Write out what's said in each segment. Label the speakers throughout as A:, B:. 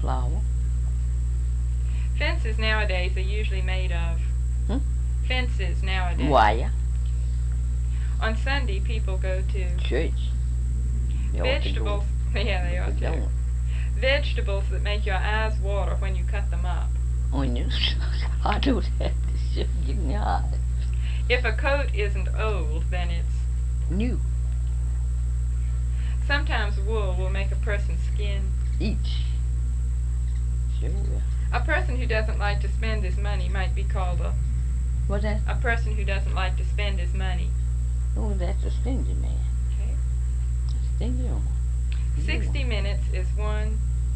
A: Flour.
B: Fences nowadays are usually made of fences nowadays.
A: Wire.
B: On Sunday, people go to
A: Church. They ought to
B: vegetables.
A: go.
B: Yeah, they
A: But
B: ought
A: they
B: to.
A: don't.
B: Vegetables that make your eyes water when you cut them up.
A: Onions. I do that. This shit give me eyes.
B: If a coat isn't old, then it's.
A: New.
B: Sometimes wool will make a person's skin.
A: Each. Sure will.
B: A person who doesn't like to spend his money might be called
A: What's that?
B: a person who doesn't like to spend his money.
A: Oh, that's a stingy man.
B: Okay.
A: A stingy one.
B: 60 minutes is one.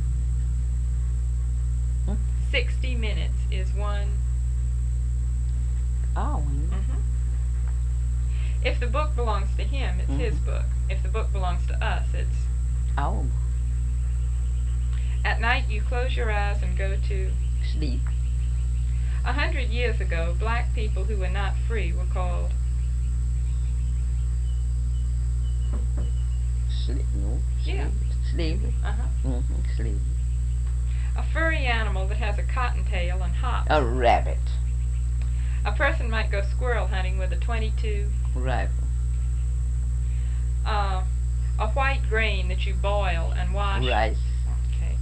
B: 60 minutes is one.
A: Oh,
B: Mm-hmm. If the book belongs to him, it's his book. If the book belongs to us, it's.
A: oh,
B: At night, you close your eyes and go to.
A: sleep.
B: 100 years ago, black people who were not free were called.
A: Sleep. No.
B: Yeah.
A: Slavery.
B: Uh-huh.
A: Slavery.
B: A furry animal that has a cottontail and hops.
A: A rabbit.
B: A person might go squirrel hunting with a .22.
A: Rifle.
B: A white grain that you boil and wash.
A: Rice.
B: Okay.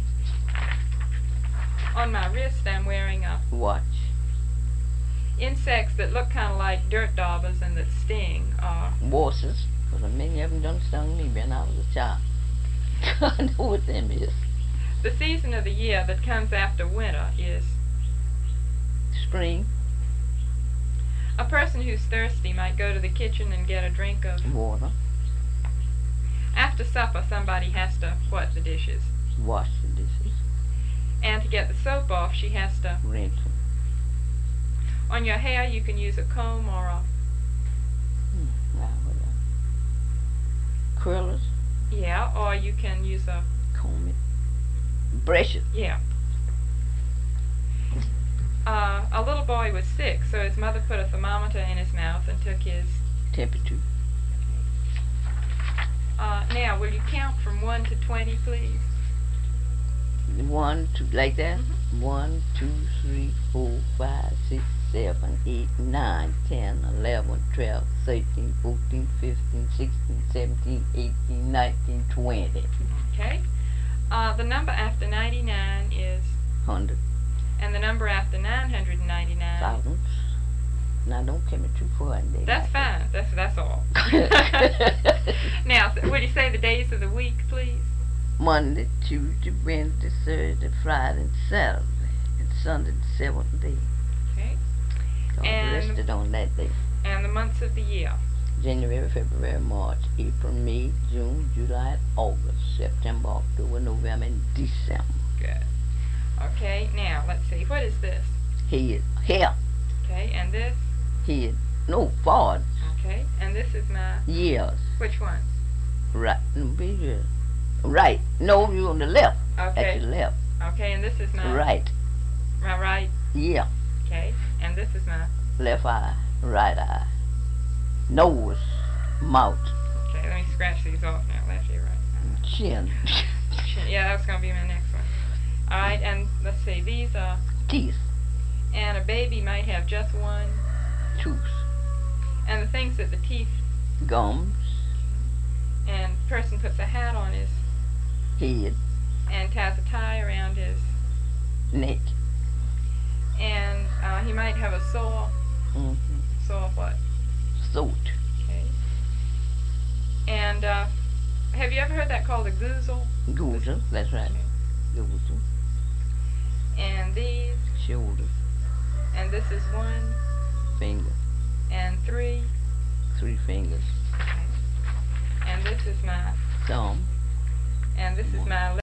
B: On my wrist, I'm wearing a
A: Watch.
B: insects that look kind of like dirt daubers and that sting are.
A: Wasses. Because many of them done stung me when I was a child. I know what them is.
B: The season of the year that comes after winter is.
A: Spring.
B: A person who's thirsty might go to the kitchen and get a drink of.
A: Water.
B: After supper, somebody has to what the dishes.
A: Wash the dishes.
B: And to get the soap off, she has to.
A: Rinse them.
B: On your hair, you can use a comb or a.
A: Now, what else? Curlers.
B: Yeah, or you can use a.
A: Comb it. Brush it.
B: Yeah. A little boy was sick, so his mother put a thermometer in his mouth and took his.
A: Temperature.
B: Now, will you count from 1 to 20, please?
A: 1, 2, like that? 1, 2, 3, 4, 5, 6, 7, 8, 9, 10, 11, 12, 13, 14, 15, 16, 17, 18, 19, 20.
B: Okay. The number after 99 is.
A: 100.
B: And the number after 999.
A: Thousands. Now, don't get me too far in there.
B: That's fine. That's all. Now, would you say the days of the week, please?
A: Monday, Tuesday, Wednesday, Thursday, Friday, and Saturday. And Sunday, the seventh day.
B: Okay.
A: So
B: And-
A: I rested on that day.
B: And the months of the year.
A: January, February, March, April, May, June, July, August, September, October, November, and December.
B: Good. Okay. Now, let's see. What is this?
A: Head, hair,
B: Okay. And this?
A: head, no, forward,
B: Okay. And this is my.
A: years,
B: Which one?
A: right, no, be good. Right, no, you on the left,
B: Okay.
A: at the left,
B: Okay. And this is my.
A: right,
B: My right.
A: yeah,
B: Okay. And this is my.
A: left eye, right eye, nose, mouth,
B: Okay. Let me scratch these off now. Left, ear, right.
A: chin,
B: Yeah, that's gonna be my next one. All right. And let's see. These are.
A: teeth,
B: And a baby might have just one.
A: tooth,
B: And the things that the teeth.
A: gums,
B: And person puts a hat on his.
A: head,
B: And ties a tie around his.
A: neck,
B: And he might have a sore. Sore what?
A: throat,
B: Okay. And have you ever heard that called a goozle?
A: goozle, that's right, goozle,
B: And these.
A: shoulder,
B: And this is 1
A: finger,
B: and 3.
A: 3 fingers,
B: And this is my.
A: thumb,
B: And this is my